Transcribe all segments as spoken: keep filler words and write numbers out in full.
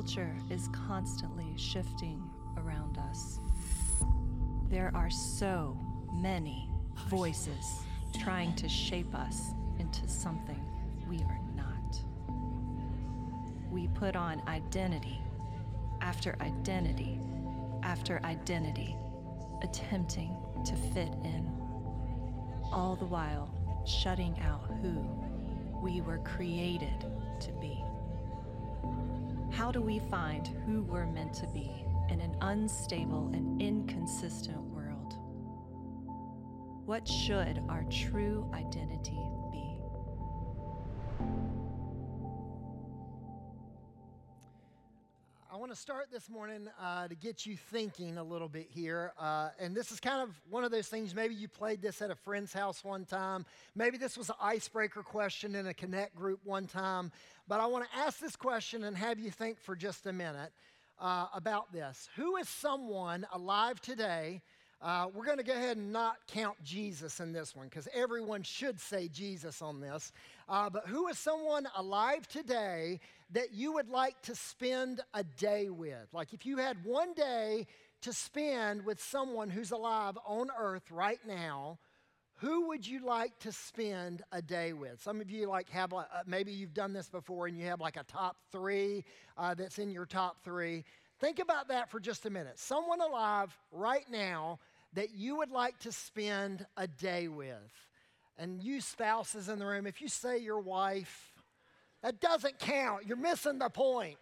culture is constantly shifting around us. There are so many voices trying to shape us into something we are not. We put on identity after identity after identity, attempting to fit in, all the while shutting out who we were created to be. How do we find who we're meant to be in an unstable and inconsistent world? What should our true identity be? I want to start this morning uh, to get you thinking a little bit here. Uh, and this is kind of one of those things, maybe you played this at a friend's house one time. Maybe this was an icebreaker question in a Connect group one time. But I want to ask this question and have you think for just a minute uh, about this. Who is someone alive today? Uh, we're going to go ahead and not count Jesus in this one because everyone should say Jesus on this. Uh, but who is someone alive today that you would like to spend a day with? Like if you had one day to spend with someone who's alive on earth right now, who would you like to spend a day with? Some of you like have, uh, maybe you've done this before and you have like a top three uh, that's in your top three. Think about that for just a minute. Someone alive right now that you would like to spend a day with. And you spouses in the room, if you say your wife, that doesn't count. You're missing the point.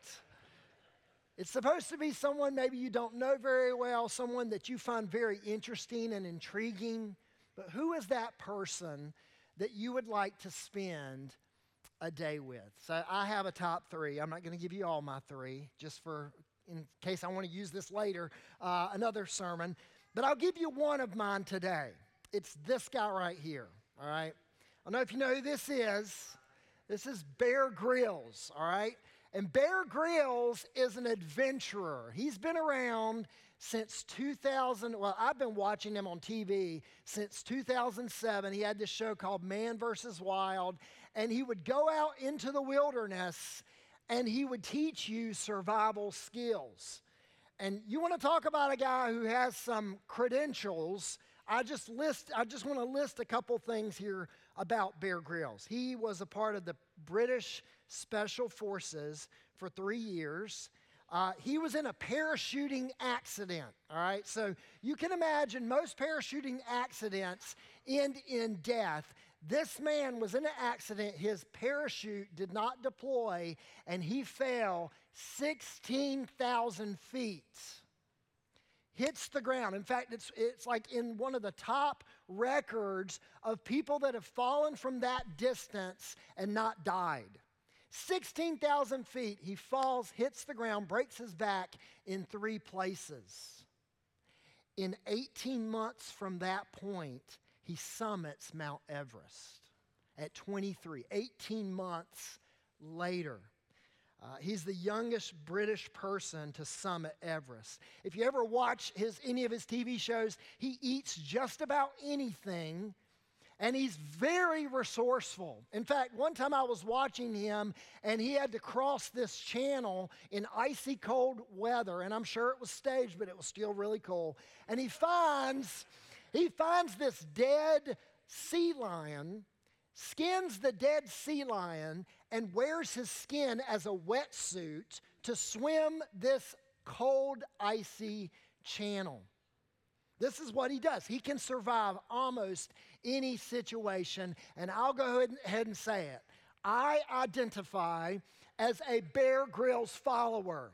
It's supposed to be someone maybe you don't know very well, someone that you find very interesting and intriguing. But who is that person that you would like to spend a day with? So I have a top three. I'm not going to give you all my three, just for in case I want to use this later, uh, another sermon. But I'll give you one of mine today. It's this guy right here, all right? I don't know if you know who this is. This is Bear Grylls, all right? And Bear Grylls is an adventurer. He's been around since two thousand. Well, I've been watching him on T V since two thousand seven. He had this show called Man versus Wild. And he would go out into the wilderness and he would teach you survival skills. And you want to talk about a guy who has some credentials. I just list, I just want to list a couple things here about Bear Grylls. He was a part of the British Special Forces for three years. Uh, he was in a parachuting accident, all right? So you can imagine most parachuting accidents end in death. This man was in an accident. His parachute did not deploy, and he fell sixteen thousand feet. Hits the ground. In fact, it's, it's like in one of the top records of people that have fallen from that distance and not died. sixteen thousand feet, he falls, hits the ground, breaks his back in three places. In eighteen months from that point, he summits Mount Everest at twenty-three. eighteen months later. Uh, he's the youngest British person to summit Everest. If you ever watch his, any of his T V shows, he eats just about anything, and he's very resourceful. In fact, one time I was watching him, and he had to cross this channel in icy cold weather, and I'm sure it was staged, but it was still really cold. And he finds, he finds this dead sea lion, skins the dead sea lion, and wears his skin as a wetsuit to swim this cold, icy channel. This is what he does. He can survive almost any situation, and I'll go ahead and say it. I identify as a Bear Grylls follower.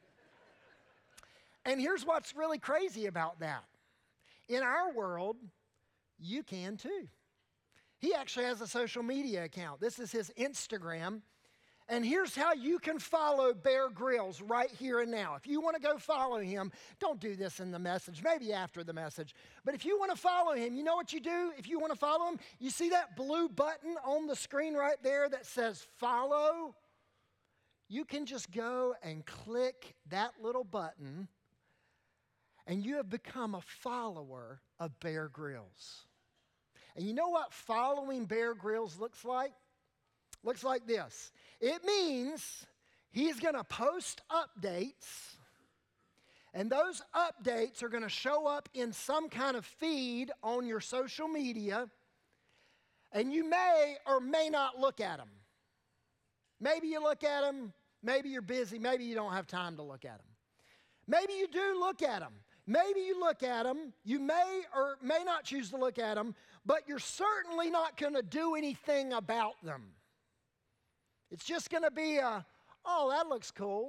And here's what's really crazy about that. In our world, you can too. He actually has a social media account. This is his Instagram. And here's how you can follow Bear Grylls right here and now. If you want to go follow him, don't do this in the message, maybe after the message. But if you want to follow him, you know what you do? If you want to follow him, you see that blue button on the screen right there that says follow? You can just go and click that little button, and you have become a follower of Bear Grylls. And you know what following Bear Grylls looks like? Looks like this. It means he's going to post updates, and those updates are going to show up in some kind of feed on your social media, and you may or may not look at them. Maybe you look at them, maybe you're busy, maybe you don't have time to look at them. Maybe you do look at them. Maybe you look at them, you may or may not choose to look at them, but you're certainly not going to do anything about them. It's just going to be a, oh, that looks cool.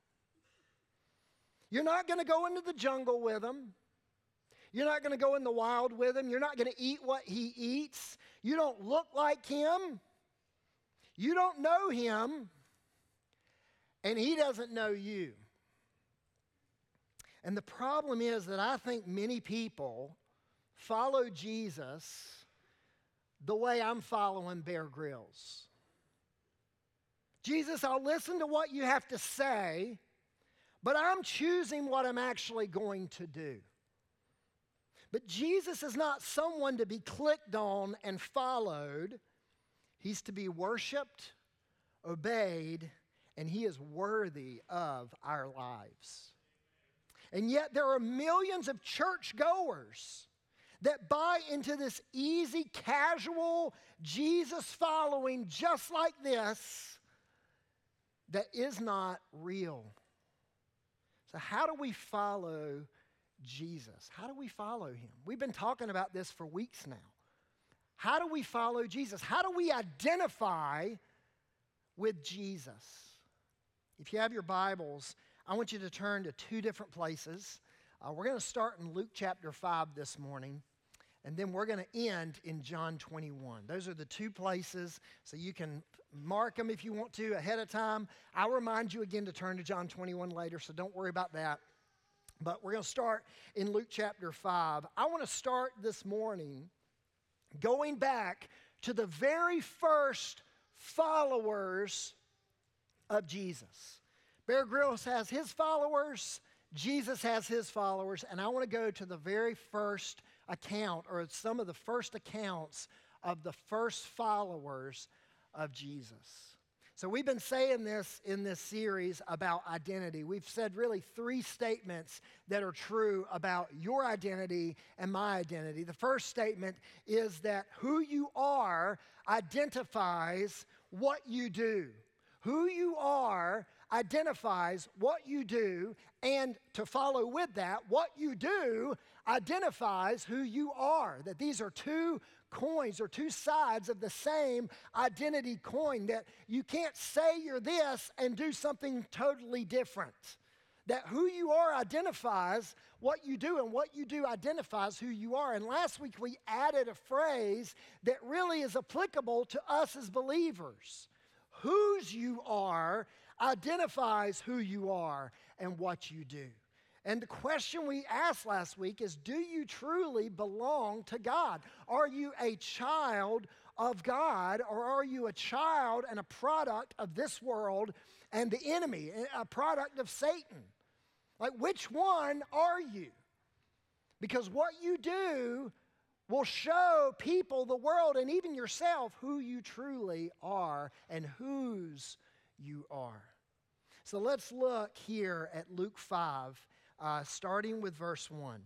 You're not going to go into the jungle with him. You're not going to go in the wild with him. You're not going to eat what he eats. You don't look like him. You don't know him. And he doesn't know you. And the problem is that I think many people follow Jesus the way I'm following Bear Grylls. Jesus, I'll listen to what you have to say, but I'm choosing what I'm actually going to do. But Jesus is not someone to be clicked on and followed. He's to be worshiped, obeyed, and he is worthy of our lives. And yet there are millions of churchgoers that buy into this easy, casual, Jesus-following just like this that is not real. So how do we follow Jesus? How do we follow him? We've been talking about this for weeks now. How do we follow Jesus? How do we identify with Jesus? If you have your Bibles, I want you to turn to two different places. Uh, we're going to start in Luke chapter five this morning, and then we're going to end in John twenty-one. Those are the two places, so you can mark them if you want to ahead of time. I'll remind you again to turn to John twenty-one later, so don't worry about that. But we're going to start in Luke chapter five. I want to start this morning going back to the very first followers of Jesus. Bear Grylls has his followers, Jesus has his followers, and I want to go to the very first account, or some of the first accounts of the first followers of Jesus. So we've been saying this in this series about identity. We've said really three statements that are true about your identity and my identity. The first statement is that who you are identifies what you do. Who you are identifies what you do, and to follow with that, what you do identifies who you are. That these are two coins or two sides of the same identity coin, that you can't say you're this and do something totally different. That who you are identifies what you do, and what you do identifies who you are. And last week we added a phrase that really is applicable to us as believers. Whose you are identifies who you are and what you do. And the question we asked last week is, do you truly belong to God? Are you a child of God, or are you a child and a product of this world and the enemy, a product of Satan? Like, which one are you? Because what you do will show people, the world, and even yourself who you truly are and whose you are. So let's look here at Luke five, uh, starting with verse one.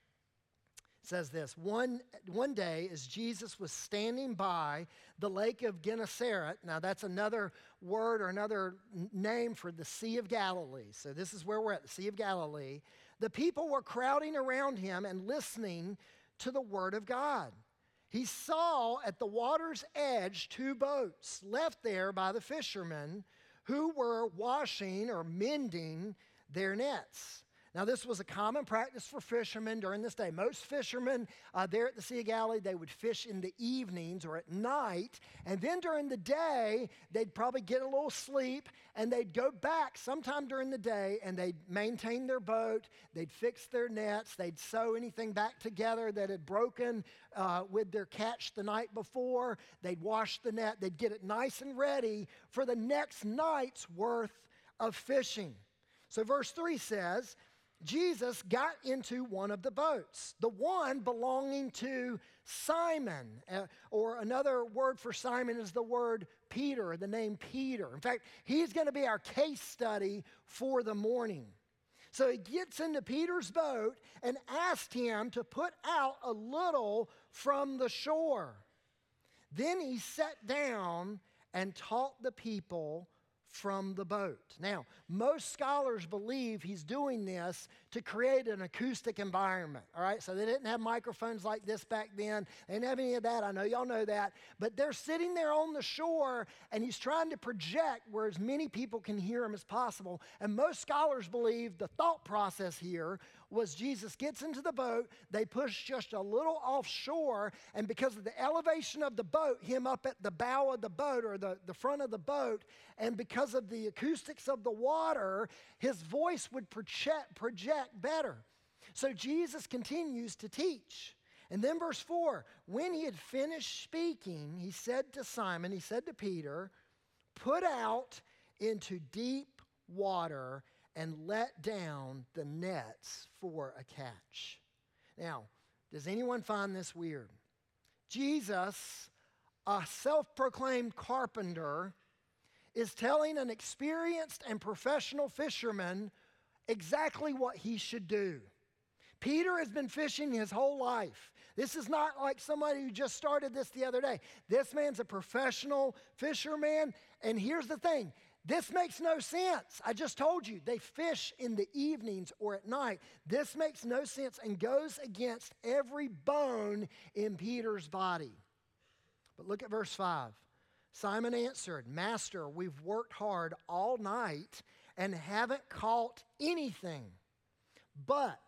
It says this, one, one day as Jesus was standing by the lake of Gennesaret, now that's another word or another name for the Sea of Galilee. So this is where we're at, the Sea of Galilee. The people were crowding around him and listening to the word of God. He saw at the water's edge two boats left there by the fishermen who were washing or mending their nets. Now, this was a common practice for fishermen during this day. Most fishermen uh, there at the Sea of Galilee, they would fish in the evenings or at night. And then during the day, they'd probably get a little sleep, and they'd go back sometime during the day, and they'd maintain their boat. They'd fix their nets. They'd sew anything back together that had broken uh, with their catch the night before. They'd wash the net. They'd get it nice and ready for the next night's worth of fishing. So verse three says, Jesus got into one of the boats, the one belonging to Simon, uh, or another word for Simon is the word Peter, the name Peter. In fact, he's going to be our case study for the morning. So he gets into Peter's boat and asked him to put out a little from the shore. Then he sat down and taught the people from the boat. Now, most scholars believe he's doing this to create an acoustic environment, all right? So they didn't have microphones like this back then. They didn't have any of that. I know y'all know that. But they're sitting there on the shore, and he's trying to project where as many people can hear him as possible. And most scholars believe the thought process here was Jesus gets into the boat, they push just a little offshore, and because of the elevation of the boat, him up at the bow of the boat or the, the front of the boat, and because of the acoustics of the water, his voice would project, project better. So Jesus continues to teach. And then verse four, when he had finished speaking, he said to Simon, he said to Peter, put out into deep water and let down the nets for a catch. Now, does anyone find this weird? Jesus, a self-proclaimed carpenter, is telling an experienced and professional fisherman exactly what he should do. Peter has been fishing his whole life. This is not like somebody who just started this the other day. This man's a professional fisherman, and here's the thing. This makes no sense. I just told you, they fish in the evenings or at night. This makes no sense and goes against every bone in Peter's body. But look at verse five. Simon answered, Master, we've worked hard all night and haven't caught anything. But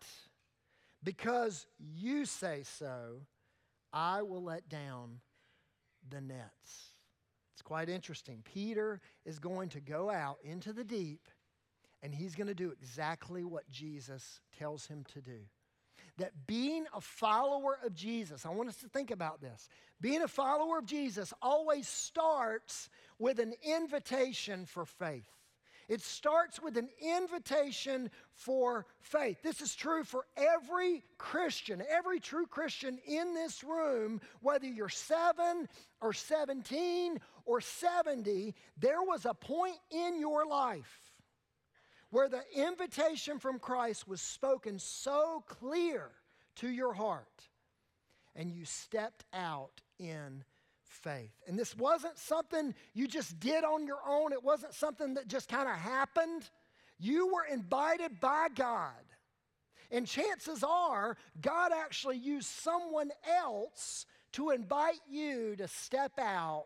because you say so, I will let down the nets. It's quite interesting. Peter is going to go out into the deep, and he's going to do exactly what Jesus tells him to do. That being a follower of Jesus, I want us to think about this. Being a follower of Jesus always starts with an invitation for faith. It starts with an invitation for faith. This is true for every Christian, every true Christian in this room, whether you're seven or seventeen or seventy, there was a point in your life where the invitation from Christ was spoken so clear to your heart, and you stepped out in faith. And this wasn't something you just did on your own. It wasn't something that just kind of happened. You were invited by God. And chances are, God actually used someone else to invite you to step out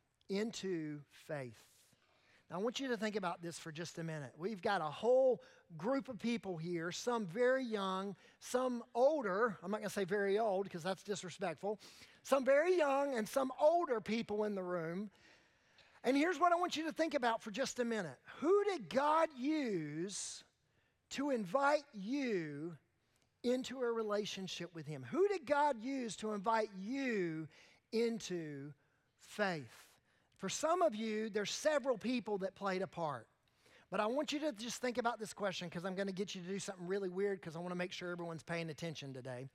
into faith. Now, I want you to think about this for just a minute. We've got a whole group of people here, some very young, some older. I'm not going to say very old because that's disrespectful. Some very young and some older people in the room. And here's what I want you to think about for just a minute. Who did God use to invite you into a relationship with Him? Who did God use to invite you into faith? For some of you, there's several people that played a part. But I want you to just think about this question because I'm going to get you to do something really weird because I want to make sure everyone's paying attention today.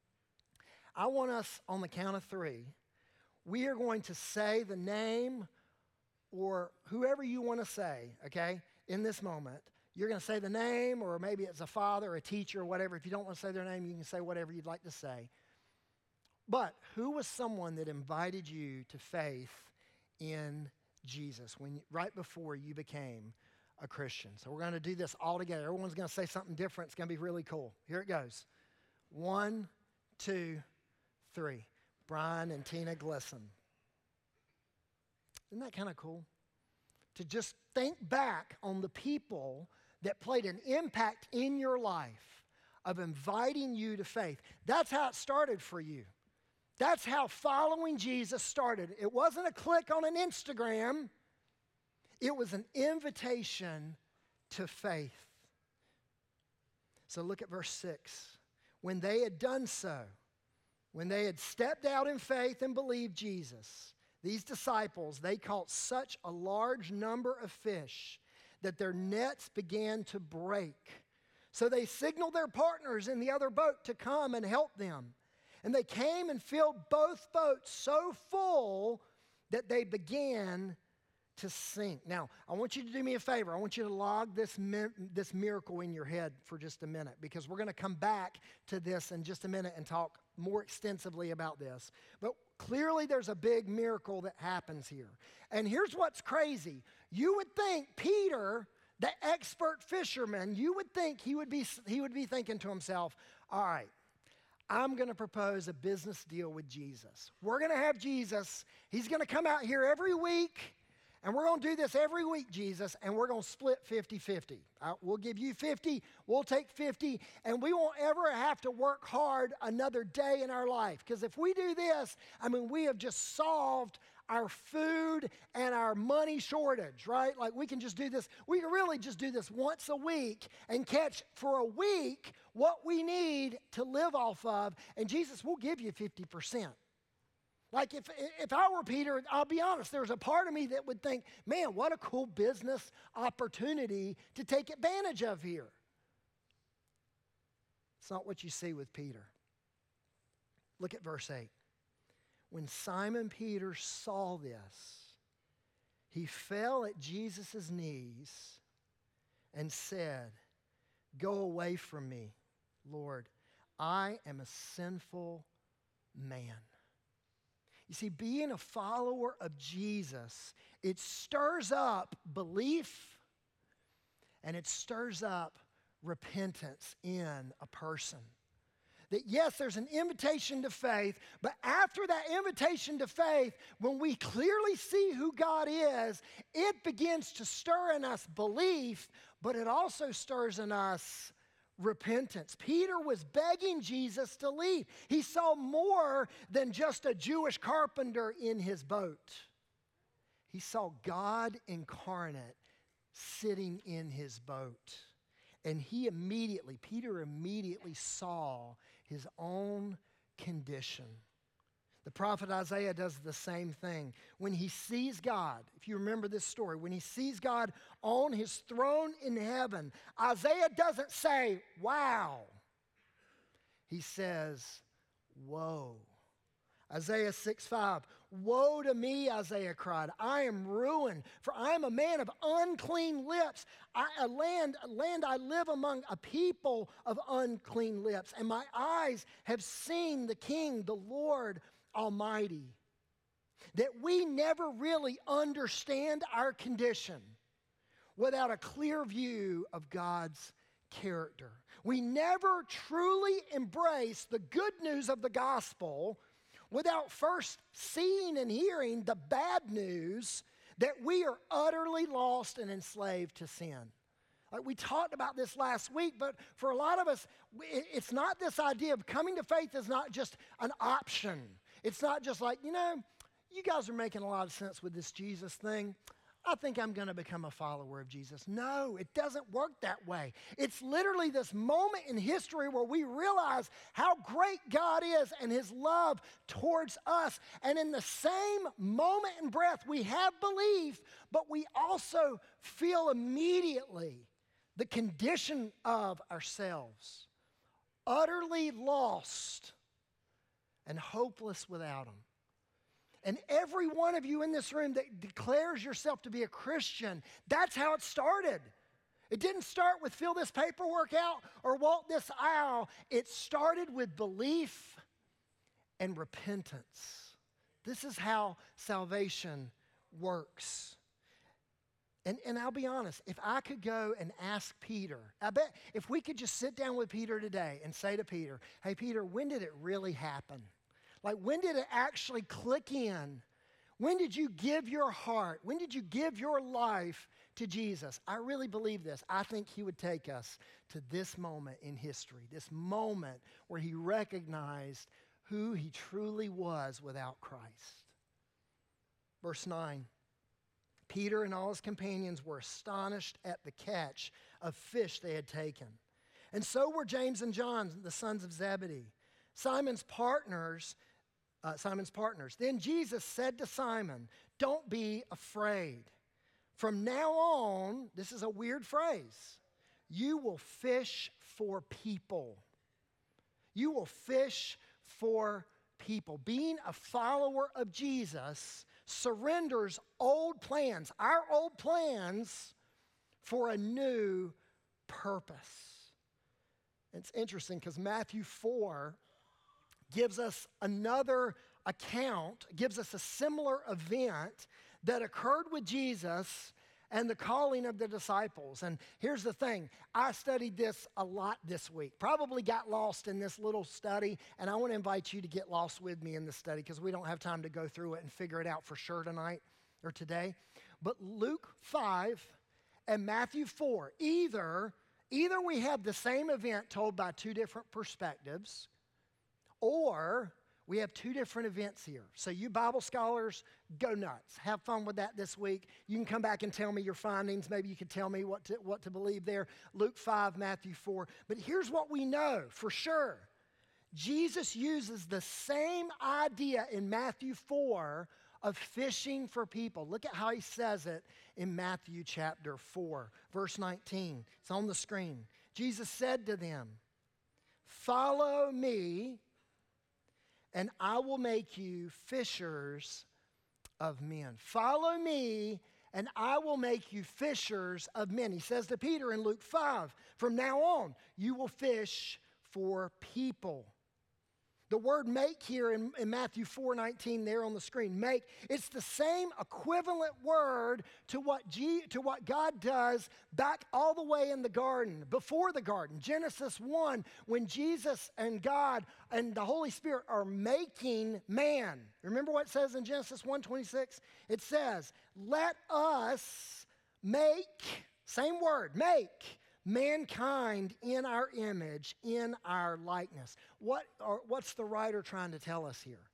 I want us, on the count of three, we are going to say the name or whoever you want to say, okay, in this moment. You're going to say the name, or maybe it's a father, a teacher, or whatever. If you don't want to say their name, you can say whatever you'd like to say. But who was someone that invited you to faith in Jesus when right before you became a Christian? So we're going to do this all together. Everyone's going to say something different. It's going to be really cool. Here it goes. One, two, three. Brian and Tina Glisson. Isn't that kind of cool? To just think back on the people that played an impact in your life of inviting you to faith. That's how it started for you. That's how following Jesus started. It wasn't a click on an Instagram. It was an invitation to faith. So look at verse six. When they had done so, when they had stepped out in faith and believed Jesus, these disciples, they caught such a large number of fish that their nets began to break. So they signaled their partners in the other boat to come and help them. And they came and filled both boats so full that they began to sink. Now, I want you to do me a favor. I want you to log this, mi- this miracle in your head for just a minute, because we're going to come back to this in just a minute and talk more extensively about this. But clearly there's a big miracle that happens here. And here's what's crazy. You would think Peter, the expert fisherman, you would think he would be, he would be thinking to himself, all right, I'm going to propose a business deal with Jesus. We're going to have Jesus. He's going to come out here every week, and we're going to do this every week, Jesus, and we're going to split fifty-fifty. Uh, we'll give you fifty, we'll take fifty, and we won't ever have to work hard another day in our life. Because if we do this, I mean, we have just solved our food and our money shortage, right? Like we can just do this. We can really just do this once a week and catch for a week what we need to live off of. And Jesus will give you fifty percent. Like if, if I were Peter, I'll be honest, there's a part of me that would think, man, what a cool business opportunity to take advantage of here. It's not what you see with Peter. Look at verse eight. When Simon Peter saw this, he fell at Jesus' knees and said, "Go away from me, Lord. I am a sinful man." You see, being a follower of Jesus, it stirs up belief and it stirs up repentance in a person. That yes, there's an invitation to faith, but after that invitation to faith, when we clearly see who God is, it begins to stir in us belief, but it also stirs in us repentance. Peter was begging Jesus to leave. He saw more than just a Jewish carpenter in his boat. He saw God incarnate sitting in his boat. And he immediately, Peter immediately saw his own condition. The prophet Isaiah does the same thing. When he sees God, if you remember this story, when he sees God on his throne in heaven, Isaiah doesn't say, wow. He says, woe. Isaiah six five, woe to me, Isaiah cried. I am ruined, for I am a man of unclean lips. I, a land, a land I live among a people of unclean lips, and my eyes have seen the King, the Lord Almighty. That we never really understand our condition without a clear view of God's character. We never truly embrace the good news of the gospel without first seeing and hearing the bad news that we are utterly lost and enslaved to sin. Like we talked about this last week, but for a lot of us, it's not this idea of coming to faith is not just an option. It's not just like, you know, you guys are making a lot of sense with this Jesus thing. I think I'm going to become a follower of Jesus. No, it doesn't work that way. It's literally this moment in history where we realize how great God is and his love towards us. And in the same moment and breath, we have belief, but we also feel immediately the condition of ourselves, utterly lost and hopeless without him. And every one of you in this room that declares yourself to be a Christian, that's how it started. It didn't start with fill this paperwork out or walk this aisle. It started with belief and repentance. This is how salvation works. And, and I'll be honest, if I could go and ask Peter, I bet if we could just sit down with Peter today and say to Peter, hey, Peter, when did it really happen? Like, when did it actually click in? When did you give your heart? When did you give your life to Jesus? I really believe this. I think he would take us to this moment in history, this moment where he recognized who he truly was without Christ. Verse nine, Peter and all his companions were astonished at the catch of fish they had taken. And so were James and John, the sons of Zebedee, Simon's partners, uh, Simon's partners. Then Jesus said to Simon, don't be afraid. From now on, this is a weird phrase, you will fish for people. You will fish for people. Being a follower of Jesus surrenders old plans, our old plans, for a new purpose. It's interesting because Matthew four gives us another account, gives us a similar event that occurred with Jesus and the calling of the disciples. And here's the thing, I studied this a lot this week, probably got lost in this little study, and I want to invite you to get lost with me in this study because we don't have time to go through it and figure it out for sure tonight or today. But Luke five and Matthew four, either, either we have the same event told by two different perspectives, or we have two different events here. So you Bible scholars, go nuts. Have fun with that this week. You can come back and tell me your findings. Maybe you can tell me what to, what to believe there. Luke five, Matthew four. But here's what we know for sure. Jesus uses the same idea in Matthew four of fishing for people. Look at how he says it in Matthew chapter four, verse nineteen. It's on the screen. Jesus said to them, "Follow me, and I will make you fishers of men." Follow me, and I will make you fishers of men. He says to Peter in Luke five, from now on, you will fish for people. The word make here in, in Matthew four nineteen there on the screen, make, it's the same equivalent word to what, G, to what God does back all the way in the garden, before the garden. Genesis one, when Jesus and God and the Holy Spirit are making man. Remember what it says in Genesis one twenty-six? It says, let us make, same word, make, mankind in our image, in our likeness. What are, what's the writer trying to tell us here?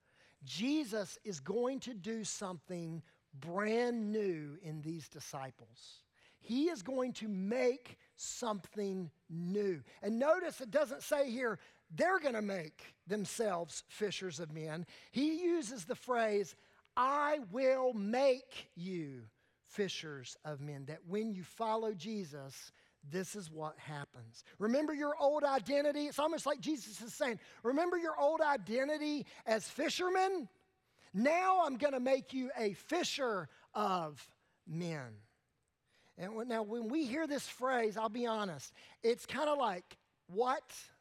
Jesus is going to do something brand new in these disciples. He is going to make something new. And notice it doesn't say here, they're going to make themselves fishers of men. He uses the phrase, I will make you fishers of men. That when you follow Jesus, this is what happens. Remember your old identity? It's almost like Jesus is saying, remember your old identity as fishermen? Now I'm going to make you a fisher of men. And now when we hear this phrase, I'll be honest, it's kind of like, what?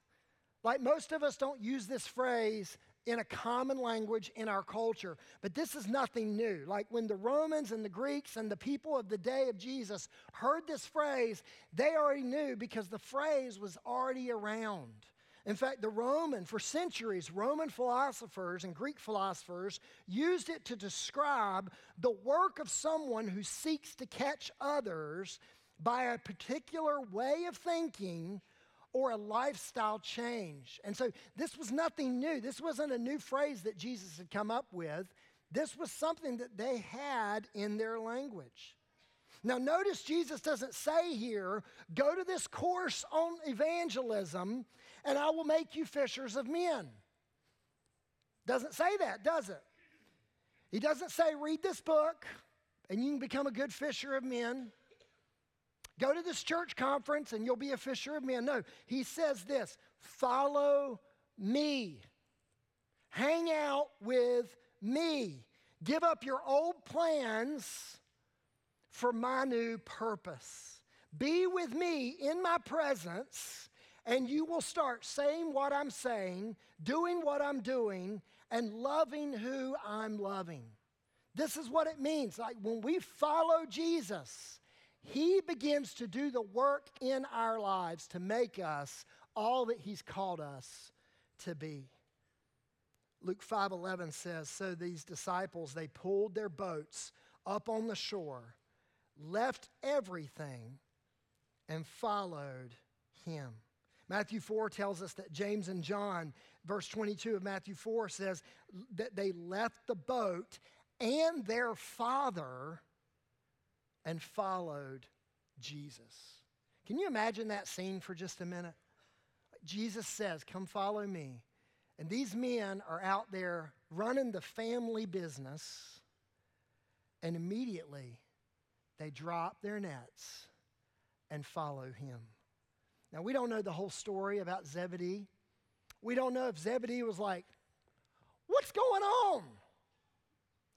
Like most of us don't use this phrase in a common language in our culture. But this is nothing new. Like when the Romans and the Greeks and the people of the day of Jesus heard this phrase, they already knew because the phrase was already around. In fact, the Roman, for centuries, Roman philosophers and Greek philosophers used it to describe the work of someone who seeks to catch others by a particular way of thinking or a lifestyle change. And so this was nothing new. This wasn't a new phrase that Jesus had come up with. This was something that they had in their language. Now notice Jesus doesn't say here, go to this course on evangelism and I will make you fishers of men. Doesn't say that, does it? He doesn't say read this book and you can become a good fisher of men. Go to this church conference and you'll be a fisher of men. No, he says this, follow me. Hang out with me. Give up your old plans for my new purpose. Be with me in my presence and you will start saying what I'm saying, doing what I'm doing, and loving who I'm loving. This is what it means. Like when we follow Jesus, He begins to do the work in our lives to make us all that He's called us to be. Luke five eleven says, so these disciples, they pulled their boats up on the shore, left everything, and followed Him. Matthew four tells us that James and John, verse twenty-two of Matthew four says that they left the boat and their father and followed Jesus. Can you imagine that scene for just a minute? Jesus says, come follow me. And these men are out there running the family business, and immediately they drop their nets and follow him. Now, we don't know the whole story about Zebedee. We don't know if Zebedee was like, what's going on?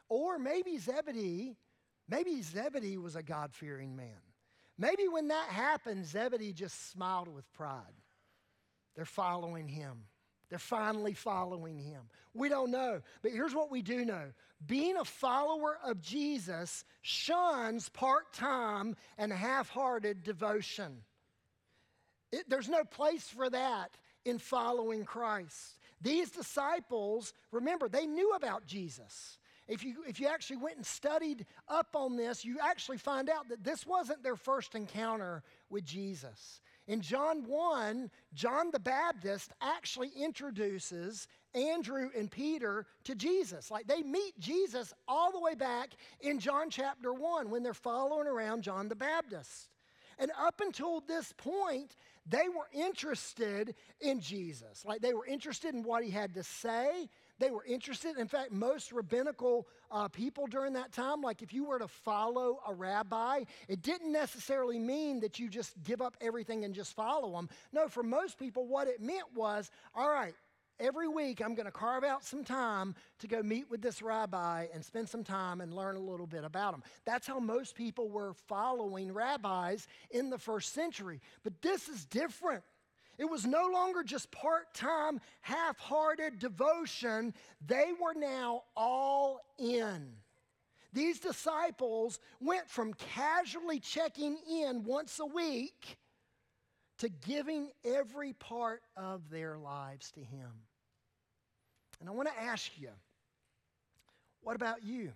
Or maybe Zebedee, maybe Zebedee was a God-fearing man. Maybe when that happened, Zebedee just smiled with pride. They're following him. They're finally following him. We don't know. But here's what we do know. Being a follower of Jesus shuns part-time and half-hearted devotion. It, there's no place for that in following Christ. These disciples, remember, they knew about Jesus. If you, if you actually went and studied up on this, you actually find out that this wasn't their first encounter with Jesus. In John one, John the Baptist actually introduces Andrew and Peter to Jesus. Like they meet Jesus all the way back in John chapter one when they're following around John the Baptist. And up until this point, they were interested in Jesus. Like they were interested in what he had to say. They were interested. In fact, most rabbinical uh, people during that time, like if you were to follow a rabbi, it didn't necessarily mean that you just give up everything and just follow them. No, for most people, what it meant was, all right, every week I'm going to carve out some time to go meet with this rabbi and spend some time and learn a little bit about him. That's how most people were following rabbis in the first century. But this is different. It was no longer just part-time, half-hearted devotion. They were now all in. These disciples went from casually checking in once a week to giving every part of their lives to him. And I want to ask you, what about you?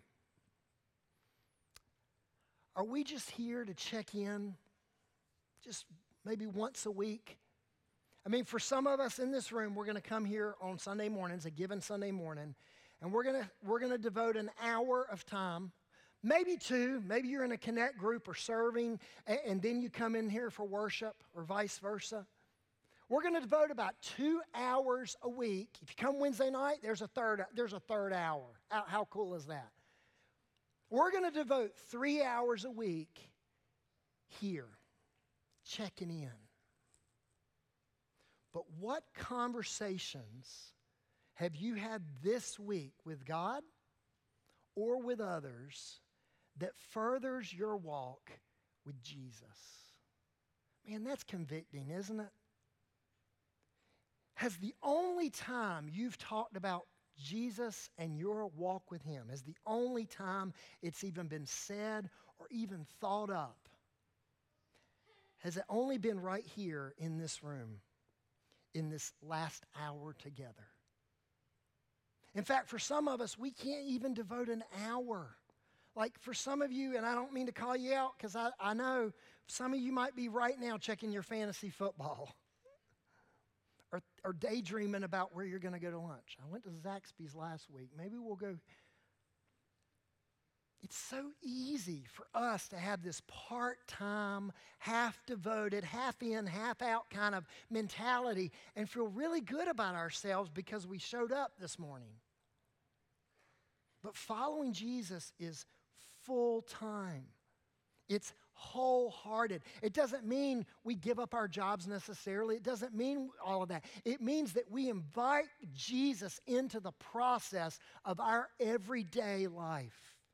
Are we just here to check in just maybe once a week? I mean, for some of us in this room, we're going to come here on Sunday mornings, a given Sunday morning, and we're going to we're going to devote an hour of time, maybe two. Maybe you're in a connect group or serving, and, and then you come in here for worship, or vice versa. We're going to devote about two hours a week. If you come Wednesday night, there's a third there's a third hour. How, how cool is that? We're going to devote three hours a week here, checking in. But what conversations have you had this week with God or with others that furthers your walk with Jesus? Man, that's convicting, isn't it? Has the only time you've talked about Jesus and your walk with him, has the only time it's even been said or even thought up, has it only been right here in this room? In this last hour together. In fact, for some of us, we can't even devote an hour. Like for some of you, and I don't mean to call you out because I, I know some of you might be right now checking your fantasy football or, or daydreaming about where you're going to go to lunch. I went to Zaxby's last week. Maybe we'll go. It's so easy for us to have this part-time, half-devoted, half-in, half-out kind of mentality and feel really good about ourselves because we showed up this morning. But following Jesus is full-time. It's wholehearted. It doesn't mean we give up our jobs necessarily. It doesn't mean all of that. It means that we invite Jesus into the process of our everyday life.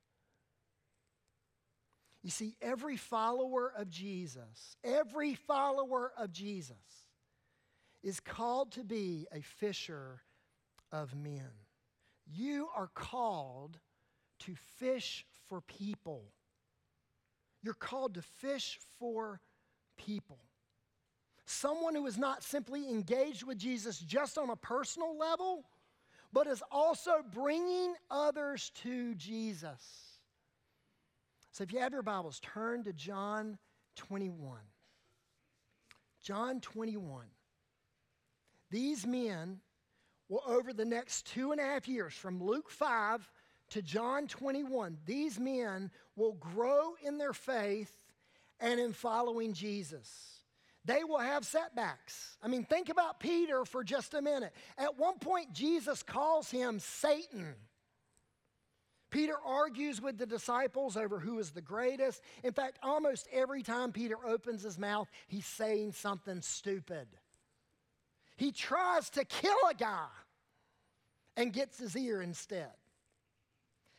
You see, every follower of Jesus, every follower of Jesus is called to be a fisher of men. You are called to fish for people. You're called to fish for people. Someone who is not simply engaged with Jesus just on a personal level, but is also bringing others to Jesus. So if you have your Bibles, turn to John twenty-one. John twenty-one. These men will, over the next two and a half years, from Luke five to John twenty-one, these men will grow in their faith and in following Jesus. They will have setbacks. I mean, think about Peter for just a minute. At one point, Jesus calls him Satan. Peter argues with the disciples over who is the greatest. In fact, almost every time Peter opens his mouth, he's saying something stupid. He tries to kill a guy and gets his ear instead.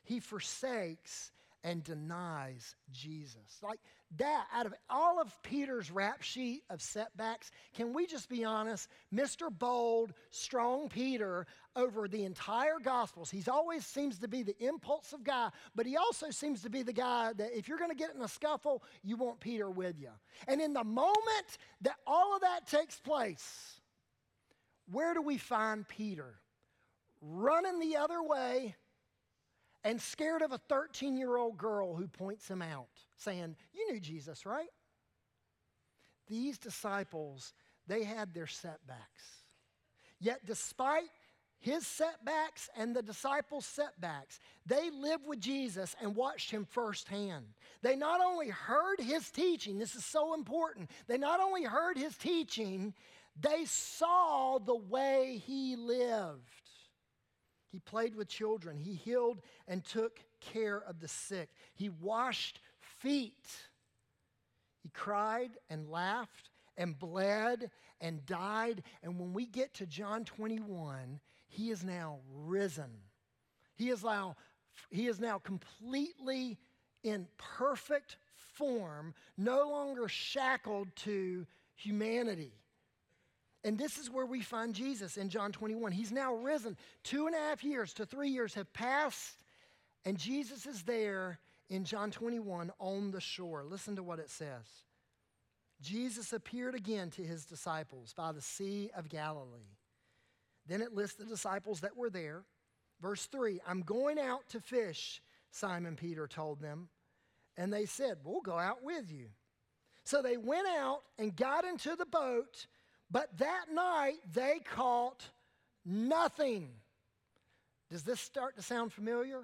he forsakes and denies Jesus. Like that, out of all of Peter's rap sheet of setbacks, can we just be honest? Mister Bold, strong Peter, over the entire Gospels, he's always seems to be the impulsive guy, but he also seems to be the guy that if you're going to get in a scuffle, you want Peter with you. And in the moment that all of that takes place, where do we find Peter? Running the other way, and scared of a thirteen-year-old girl who points him out, saying, "You knew Jesus, right?" These disciples, they had their setbacks. Yet despite his setbacks and the disciples' setbacks, they lived with Jesus and watched him firsthand. They not only heard his teaching, this is so important, they not only heard his teaching, they saw the way he lived. He played with children. He healed and took care of the sick. He washed feet. He cried and laughed and bled and died. And when we get to John twenty-one, he is now risen. He is now, he is now completely in perfect form, no longer shackled to humanity. And this is where we find Jesus in John twenty-one. He's now risen. Two and a half years to three years have passed, and Jesus is there in John twenty-one on the shore. Listen to what it says. Jesus appeared again to his disciples by the Sea of Galilee. Then it lists the disciples that were there. Verse three, "I'm going out to fish," Simon Peter told them. And they said, "We'll go out with you." So they went out and got into the boat, but that night they caught nothing. Does this start to sound familiar?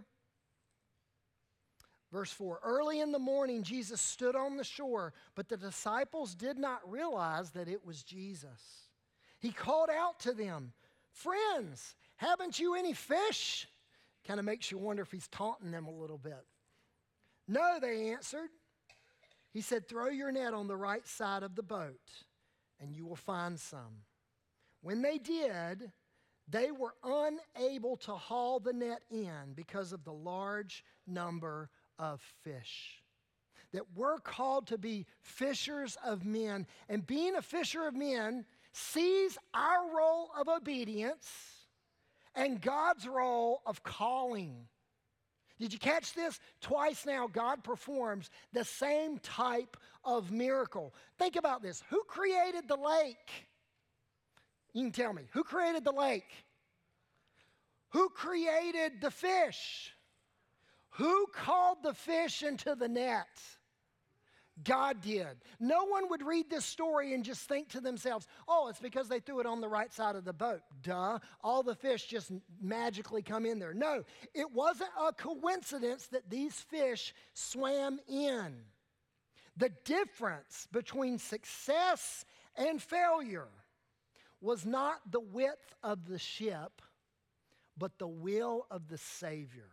Verse four, "Early in the morning Jesus stood on the shore, but the disciples did not realize that it was Jesus. He called out to them, 'Friends, haven't you any fish?'" Kind of makes you wonder if he's taunting them a little bit. "No," they answered. He said, "Throw your net on the right side of the boat, and you will find some." When they did, they were unable to haul the net in because of the large number of fish. That we're called to be fishers of men, and being a fisher of men sees our role of obedience and God's role of calling. Did you catch this? Twice now, God performs the same type of miracle. Think about this. Who created the lake? You can tell me. Who created the lake? Who created the fish? Who called the fish into the net? God did. No one would read this story and just think to themselves, "Oh, it's because they threw it on the right side of the boat." Duh. All the fish just magically come in there. No, it wasn't a coincidence that these fish swam in. The difference between success and failure was not the width of the ship, but the will of the Savior.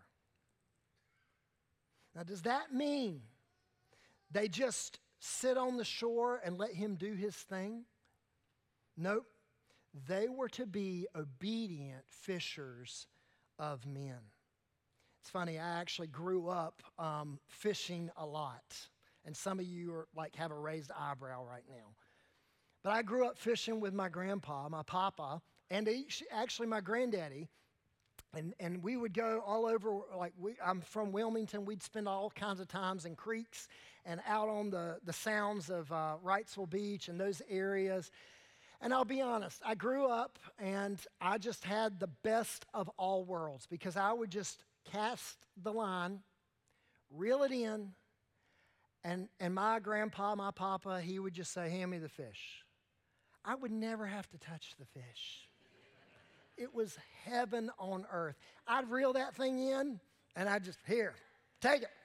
Now, does that mean they just sit on the shore and let him do his thing? Nope. They were to be obedient fishers of men. It's funny, I actually grew up um, fishing a lot. And some of you are like have a raised eyebrow right now. But I grew up fishing with my grandpa, my papa, and each, actually my granddaddy. And and we would go all over, like we, I'm from Wilmington. We'd spend all kinds of times in creeks and out on the, the sounds of uh, Wrightsville Beach and those areas. And I'll be honest, I grew up and I just had the best of all worlds because I would just cast the line, reel it in, and, and my grandpa, my papa, he would just say, "Hand me the fish." I would never have to touch the fish. It was heaven on earth. I'd reel that thing in, and I'd just, "Here, take it."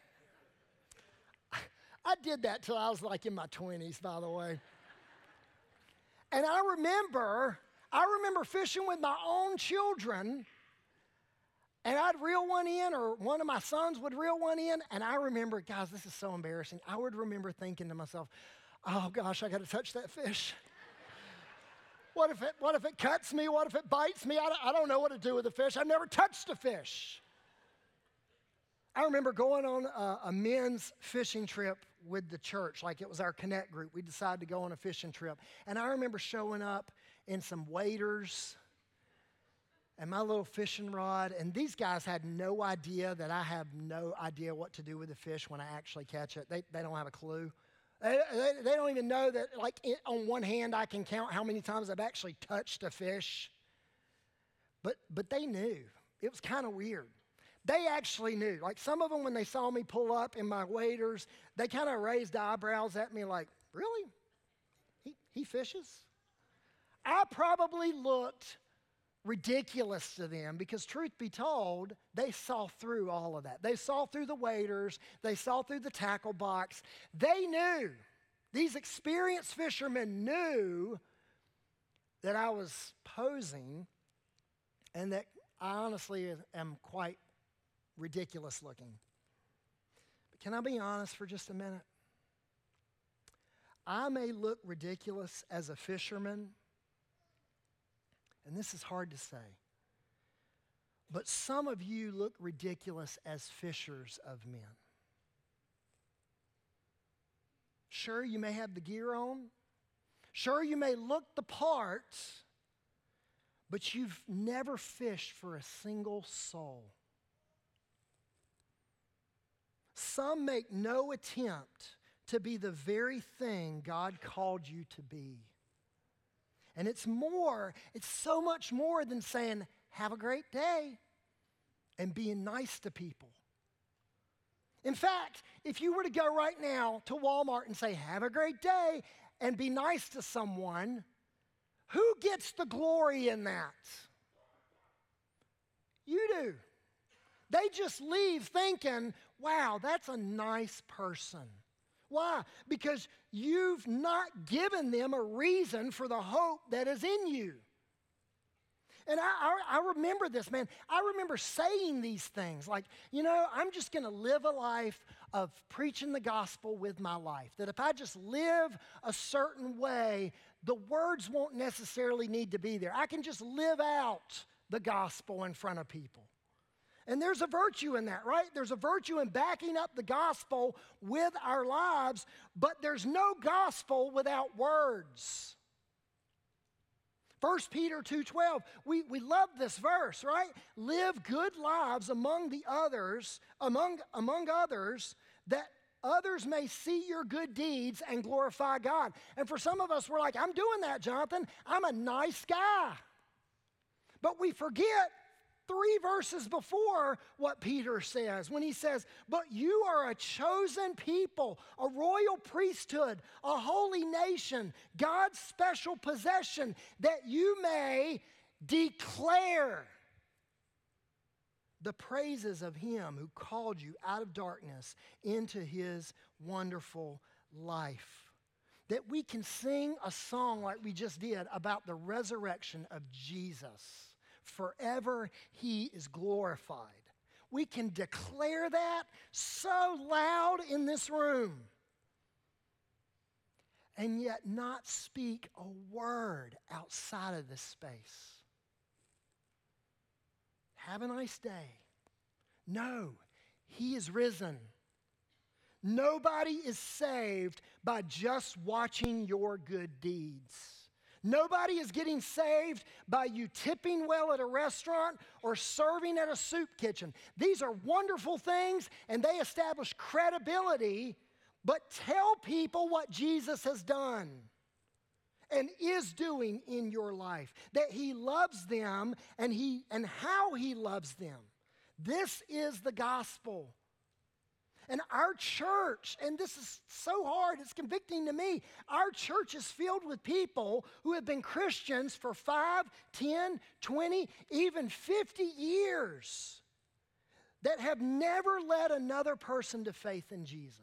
I did that till I was like in my twenties, by the way. And I remember, I remember fishing with my own children, and I'd reel one in, or one of my sons would reel one in, and I remember, guys, this is so embarrassing. I would remember thinking to myself, "Oh gosh, I got to touch that fish. What if it, what if it cuts me? What if it bites me? I don't, I don't know what to do with a fish. I've never touched a fish." I remember going on a, a men's fishing trip with the church, like it was our Connect group. We decided to go on a fishing trip. And I remember showing up in some waders and my little fishing rod, and these guys had no idea that I have no idea what to do with the fish when I actually catch it. They, they don't have a clue. They, they, they don't even know that, like, it, on one hand, I can count how many times I've actually touched a fish. But, but they knew. It was kind of weird. They actually knew. Like, some of them, when they saw me pull up in my waders, they kind of raised eyebrows at me like, really? He, he fishes? I probably looked ridiculous to them because, truth be told, they saw through all of that. They saw through the waders. They saw through the tackle box. They knew. These experienced fishermen knew that I was posing and that I honestly am quite ridiculous looking. But can I be honest for just a minute? I may look ridiculous as a fisherman, and this is hard to say, but some of you look ridiculous as fishers of men. Sure, you may have the gear on. Sure, you may look the part, but you've never fished for a single soul. Some make no attempt to be the very thing God called you to be. And it's more, it's so much more than saying, have a great day, and being nice to people. In fact, if you were to go right now to Walmart and say, have a great day, and be nice to someone, who gets the glory in that? You do. They just leave thinking, wow, that's a nice person. Why? Because you've not given them a reason for the hope that is in you. And I, I, I remember this, man. I remember saying these things like, you know, I'm just going to live a life of preaching the gospel with my life. That if I just live a certain way, the words won't necessarily need to be there. I can just live out the gospel in front of people. And there's a virtue in that, right? There's a virtue in backing up the gospel with our lives, but there's no gospel without words. First Peter two twelve, we, we love this verse, right? Live good lives among the others, among, among others, that others may see your good deeds and glorify God. And for some of us, we're like, I'm doing that, Jonathan. I'm a nice guy. But we forget three verses before what Peter says when he says, but you are a chosen people, a royal priesthood, a holy nation, God's special possession, that you may declare the praises of him who called you out of darkness into his wonderful life. That we can sing a song like we just did about the resurrection of Jesus. Forever he is glorified. We can declare that so loud in this room and yet not speak a word outside of this space. Have a nice day. No, he is risen. Nobody is saved by just watching your good deeds. Nobody is getting saved by you tipping well at a restaurant or serving at a soup kitchen. These are wonderful things, and they establish credibility, but tell people what Jesus has done and is doing in your life, that he loves them and, he, and how he loves them. This is the gospel. And our church, and this is so hard, it's convicting to me, our church is filled with people who have been Christians for five, ten, twenty, even fifty years that have never led another person to faith in Jesus.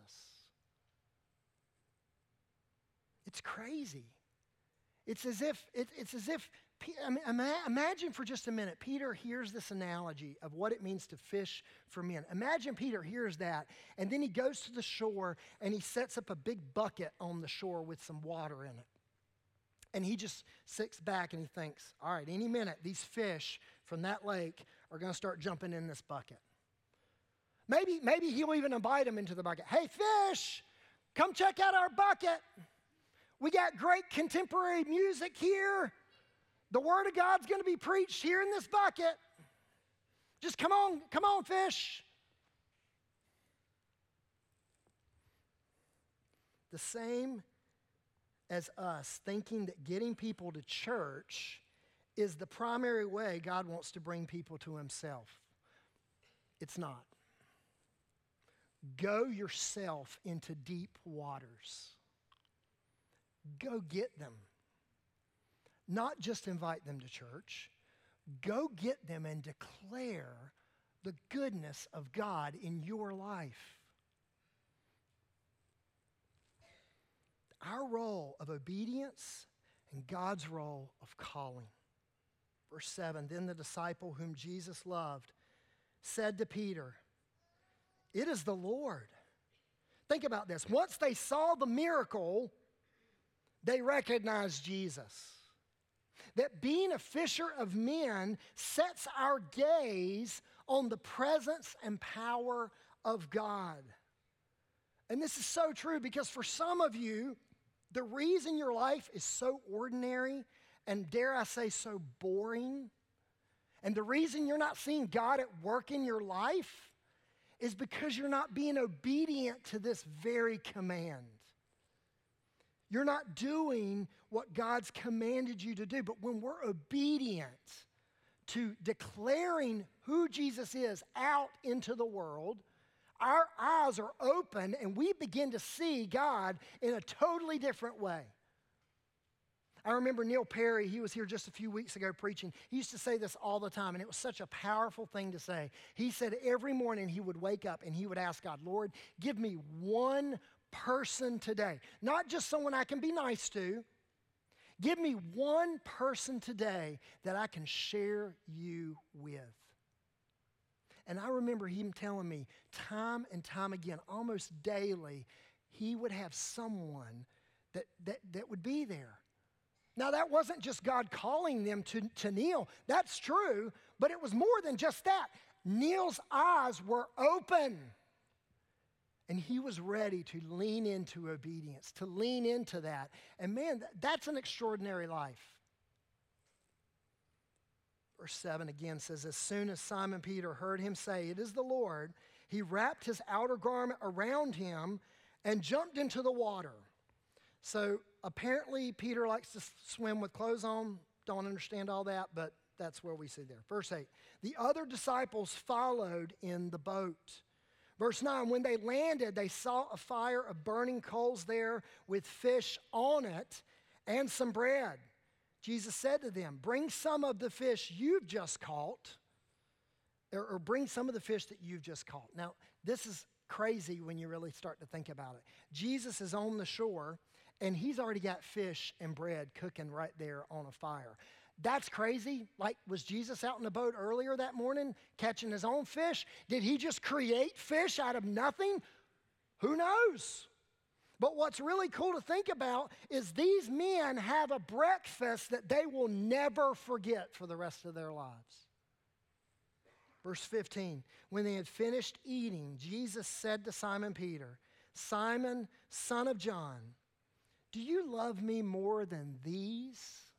It's crazy. It's as if, it, it's as if, I mean, imagine for just a minute, Peter hears this analogy of what it means to fish for men. Imagine Peter hears that, and then he goes to the shore, and he sets up a big bucket on the shore with some water in it. And he just sits back and he thinks, all right, any minute, these fish from that lake are going to start jumping in this bucket. Maybe, maybe he'll even invite them into the bucket. Hey, fish, come check out our bucket. We got great contemporary music here. The Word of God's going to be preached here in this bucket. Just come on, come on, fish. The same as us thinking that getting people to church is the primary way God wants to bring people to himself. It's not. Go yourself into deep waters. Go get them. Not just invite them to church. Go get them and declare the goodness of God in your life. Our role of obedience and God's role of calling. Verse seven, then the disciple whom Jesus loved said to Peter, "It is the Lord." Think about this. Once they saw the miracle, they recognized Jesus. That being a fisher of men sets our gaze on the presence and power of God. And this is so true because for some of you, the reason your life is so ordinary and dare I say so boring, and the reason you're not seeing God at work in your life is because you're not being obedient to this very command. You're not doing what God's commanded you to do. But when we're obedient to declaring who Jesus is out into the world, our eyes are open and we begin to see God in a totally different way. I remember Neil Perry, he was here just a few weeks ago preaching. He used to say this all the time, and it was such a powerful thing to say. He said every morning he would wake up and he would ask God, Lord, give me one person today. Not just someone I can be nice to. Give me one person today that I can share you with. And I remember him telling me time and time again, almost daily, he would have someone that, that, that would be there. Now, that wasn't just God calling them to, to Neil. That's true, but it was more than just that. Neil's eyes were open, and he was ready to lean into obedience, to lean into that. And man, that, that's an extraordinary life. Verse seven again says, as soon as Simon Peter heard him say, "It is the Lord," he wrapped his outer garment around him and jumped into the water. So apparently Peter likes to swim with clothes on. Don't understand all that, but that's where we see there. Verse eight, the other disciples followed in the boat. Verse nine, when they landed, they saw a fire of burning coals there with fish on it and some bread. Jesus said to them, bring some of the fish you've just caught, or, or bring some of the fish that you've just caught. Now, this is crazy when you really start to think about it. Jesus is on the shore, and he's already got fish and bread cooking right there on a fire. That's crazy. Like, was Jesus out in the boat earlier that morning catching his own fish? Did he just create fish out of nothing? Who knows? But what's really cool to think about is these men have a breakfast that they will never forget for the rest of their lives. Verse fifteen, when they had finished eating, Jesus said to Simon Peter, Simon, son of John, do you love me more than these?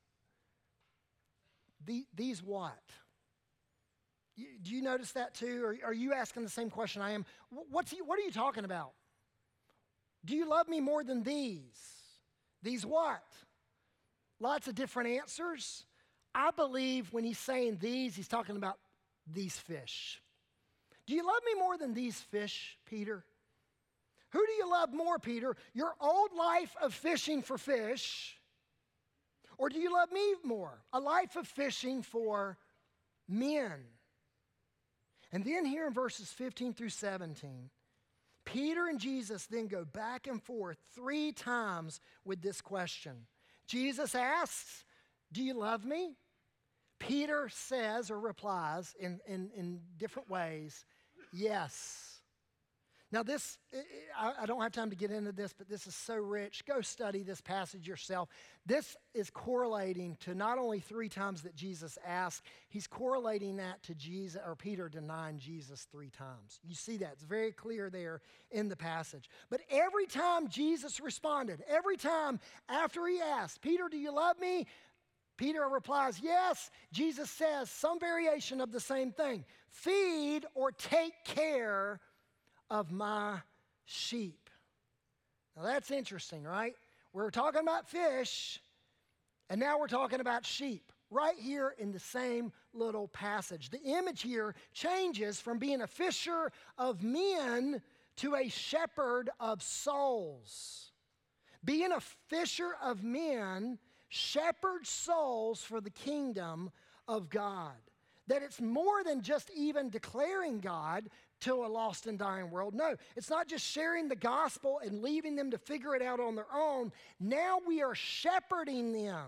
The, these what? You, do you notice that too? Or are you asking the same question I am? What's he, what are you talking about? Do you love me more than these? These what? Lots of different answers. I believe when he's saying these, he's talking about these fish. Do you love me more than these fish, Peter? Who do you love more, Peter? Your old life of fishing for fish, or do you love me more? A life of fishing for men. And then here in verses fifteen through seventeen, Peter and Jesus then go back and forth three times with this question. Jesus asks, do you love me? Peter says or replies in, in, in different ways, yes. Now this, I, I don't have time to get into this, but this is so rich. Go study this passage yourself. This is correlating to not only three times that Jesus asked, he's correlating that to Jesus, or Peter denying Jesus three times. You see that, it's very clear there in the passage. But every time Jesus responded, every time after he asked, Peter, do you love me? Peter replies, yes. Jesus says some variation of the same thing. Feed or take care of my sheep. Now that's interesting, right? We're talking about fish, and now we're talking about sheep, right here in the same little passage. The image here changes from being a fisher of men to a shepherd of souls. Being a fisher of men shepherds souls for the kingdom of God. That it's more than just even declaring God to a lost and dying world. No, it's not just sharing the gospel and leaving them to figure it out on their own. Now we are shepherding them.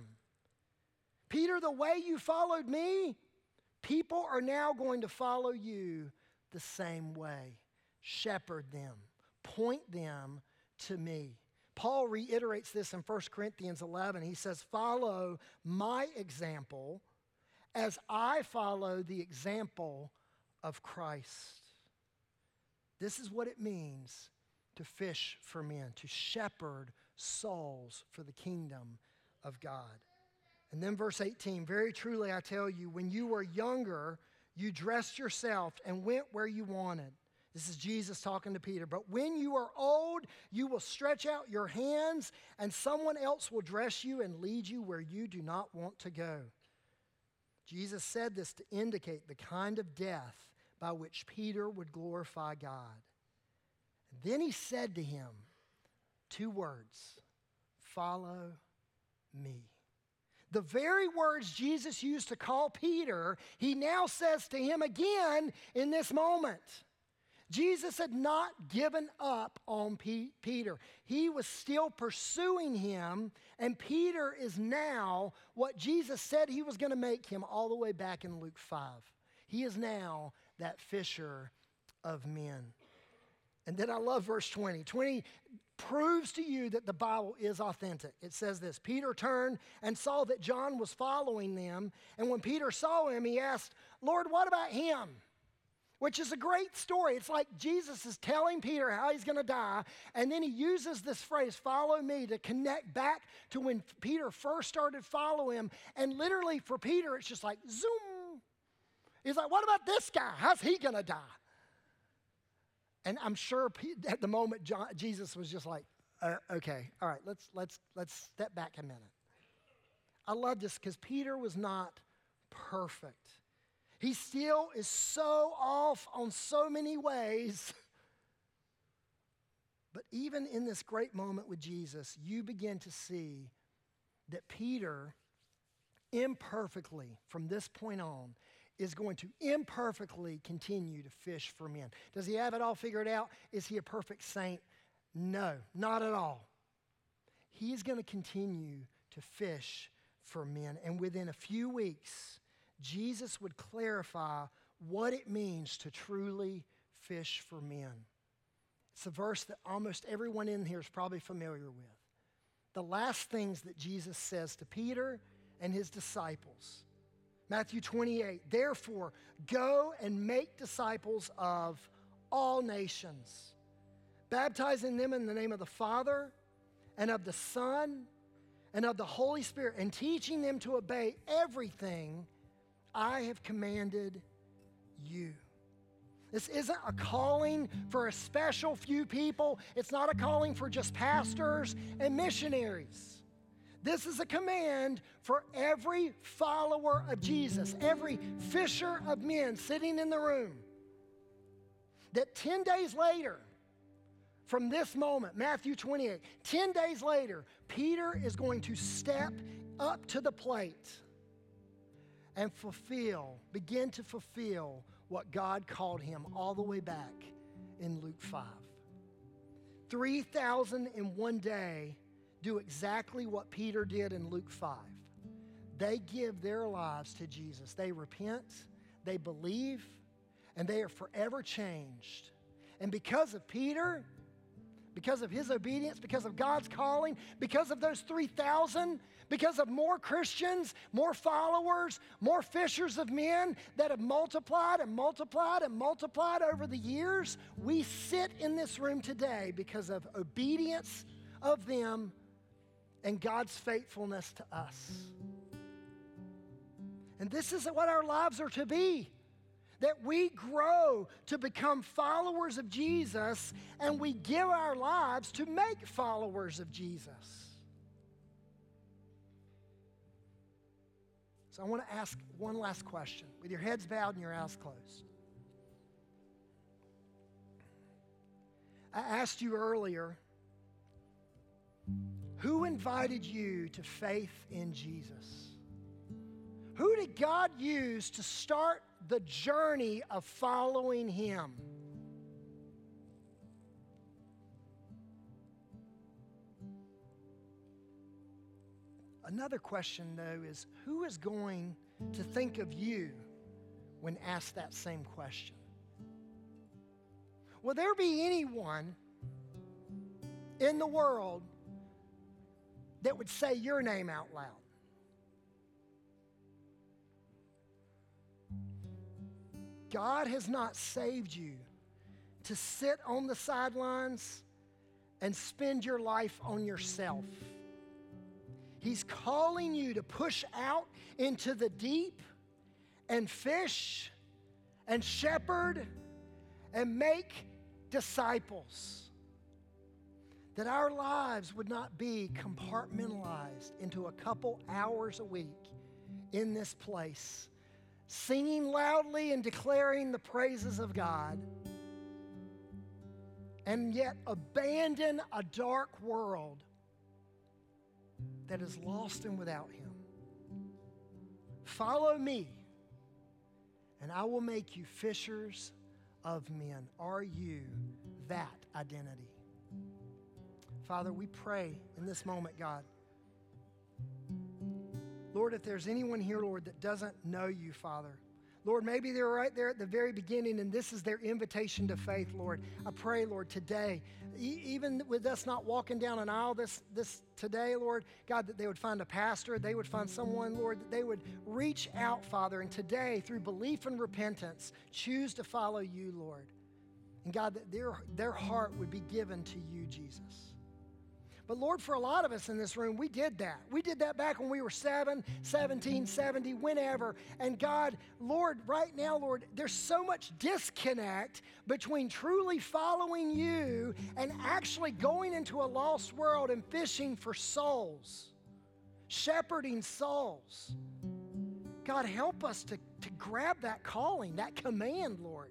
Peter, the way you followed me, people are now going to follow you the same way. Shepherd them. Point them to me. Paul reiterates this in First Corinthians eleven. He says, follow my example as I follow the example of Christ. This is what it means to fish for men, to shepherd souls for the kingdom of God. And then verse eighteen, very truly I tell you, when you were younger, you dressed yourself and went where you wanted. This is Jesus talking to Peter. But when you are old, you will stretch out your hands, and someone else will dress you and lead you where you do not want to go. Jesus said this to indicate the kind of death by which Peter would glorify God. And then he said to him two words, follow me. The very words Jesus used to call Peter, he now says to him again in this moment. Jesus had not given up on P- Peter. He was still pursuing him, and Peter is now what Jesus said he was going to make him all the way back in Luke five. He is now that fisher of men. And then I love verse twenty. twenty proves to you that the Bible is authentic. It says this, Peter turned and saw that John was following them, and when Peter saw him, he asked, Lord, what about him? Which is a great story. It's like Jesus is telling Peter how he's going to die, and then he uses this phrase, follow me, to connect back to when Peter first started following him. And literally for Peter, it's just like, zoom. He's like, what about this guy? How's he going to die? And I'm sure at the moment, John, Jesus was just like, uh, okay, all right, let's, let's, let's step back a minute. I love this because Peter was not perfect. He still is so off on so many ways. But even in this great moment with Jesus, you begin to see that Peter, imperfectly, from this point on, is going to imperfectly continue to fish for men. Does he have it all figured out? Is he a perfect saint? No, not at all. He is going to continue to fish for men. And within a few weeks, Jesus would clarify what it means to truly fish for men. It's a verse that almost everyone in here is probably familiar with. The last things that Jesus says to Peter and his disciples. Matthew twenty-eight, therefore, go and make disciples of all nations, baptizing them in the name of the Father and of the Son and of the Holy Spirit, and teaching them to obey everything I have commanded you. This isn't a calling for a special few people. It's not a calling for just pastors and missionaries. This is a command for every follower of Jesus, every fisher of men sitting in the room. That ten days later, from this moment, Matthew twenty-eight, ten days later, Peter is going to step up to the plate and fulfill, begin to fulfill what God called him all the way back in Luke five. three thousand in one day do exactly what Peter did in Luke five. They give their lives to Jesus. They repent, they believe, and they are forever changed. And because of Peter, because of his obedience, because of God's calling, because of those three thousand, because of more Christians, more followers, more fishers of men that have multiplied and multiplied and multiplied over the years, we sit in this room today because of obedience of them and God's faithfulness to us. And this is what our lives are to be. That we grow to become followers of Jesus and we give our lives to make followers of Jesus. So I want to ask one last question with your heads bowed and your eyes closed. I asked you earlier, who invited you to faith in Jesus? Who did God use to start the journey of following Him? Another question, though, is who is going to think of you when asked that same question? Will there be anyone in the world that would say your name out loud? God has not saved you to sit on the sidelines and spend your life on yourself. He's calling you to push out into the deep and fish and shepherd and make disciples. That our lives would not be compartmentalized into a couple hours a week in this place, singing loudly and declaring the praises of God, and yet abandon a dark world that is lost and without Him. Follow me, and I will make you fishers of men. Are you that identity? Father, we pray in this moment, God. Lord, if there's anyone here, Lord, that doesn't know you, Father, Lord, maybe they're right there at the very beginning and this is their invitation to faith, Lord. I pray, Lord, today, e- even with us not walking down an aisle this, this today, Lord, God, that they would find a pastor, they would find someone, Lord, that they would reach out, Father, and today, through belief and repentance, choose to follow you, Lord. And God, that their, their heart would be given to you, Jesus. But Lord, for a lot of us in this room, we did that. We did that back when we were seven, seventeen, seventy, whenever. And God, Lord, right now, Lord, there's so much disconnect between truly following you and actually going into a lost world and fishing for souls, shepherding souls. God, help us to, to grab that calling, that command, Lord.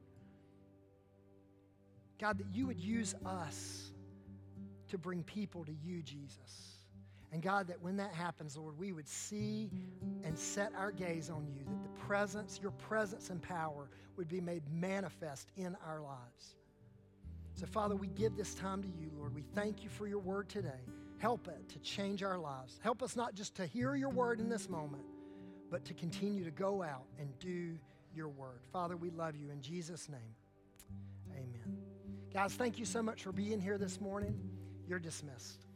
God, that you would use us to bring people to you, Jesus. And God, that when that happens, Lord, we would see and set our gaze on you, that the presence, your presence and power would be made manifest in our lives. So, Father, we give this time to you, Lord. We thank you for your word today. Help it to change our lives. Help us not just to hear your word in this moment, but to continue to go out and do your word. Father, we love you. In Jesus' name, amen. Guys, thank you so much for being here this morning. You're dismissed.